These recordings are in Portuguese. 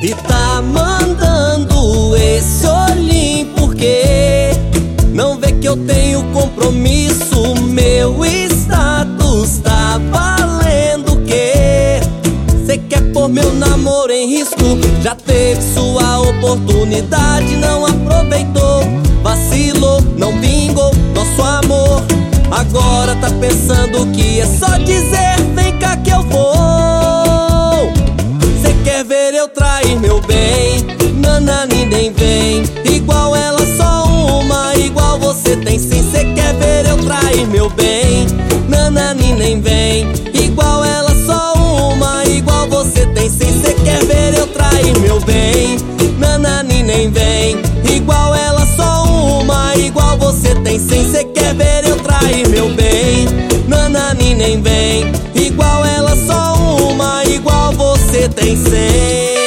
E tá mandando esse olhinho porque não vê que eu tenho compromisso. Meu status tá valendo o quê? Cê quer pôr meu namoro em risco? Já teve sua oportunidade, não aproveitou. Vacilou, não vingou nosso amor. Agora tá pensando que é só dizer vem cá que eu vou. Cê quer ver eu trair meu bem? Nanani nem vem. Igual ela só uma, igual você tem sim. Cê quer ver eu trair meu bem? Nanani nem vem. Igual ela só uma, igual você tem sim. Cê quer ver eu trair meu bem? Nanani nem vem. Igual ela só uma, igual você tem sim. Cê quer ver eu trair meu bem? Nanani nem vem. Igual ela só uma, igual você tem sim.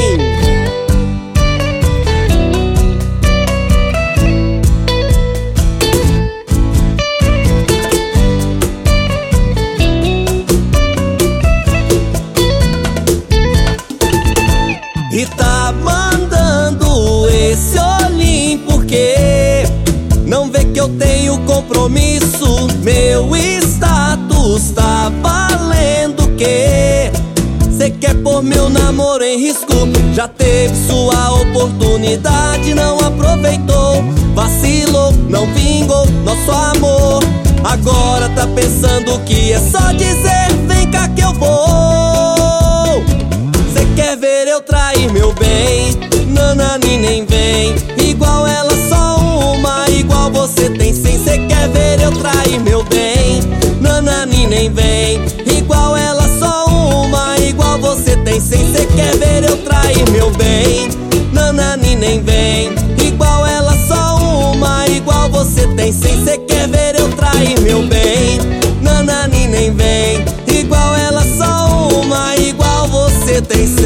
E tá mandando esse olhinho porque não vê que eu tenho compromisso. Meu status tá valendo o quê? Cê quer pôr meu namoro em risco? Já teve sua oportunidade, não aproveitou. Vacilou, não vingou nosso amor. Agora tá pensando que é só dizer vem cá que eu vou. Cê quer ver eu trair meu bem? Nanani nem vem. Igual ela só uma, igual você tem sim. Cê quer ver eu trair meu bem? Nanani nem vem. Igual ela só uma, igual você tem sim. Cê quer ver eu trair meu bem? Nanani nem vem. Igual ela só uma, igual você tem sim. Cê quer ver eu trair meu bem? Nanani nem vem. Igual ela só uma, igual você tem sim.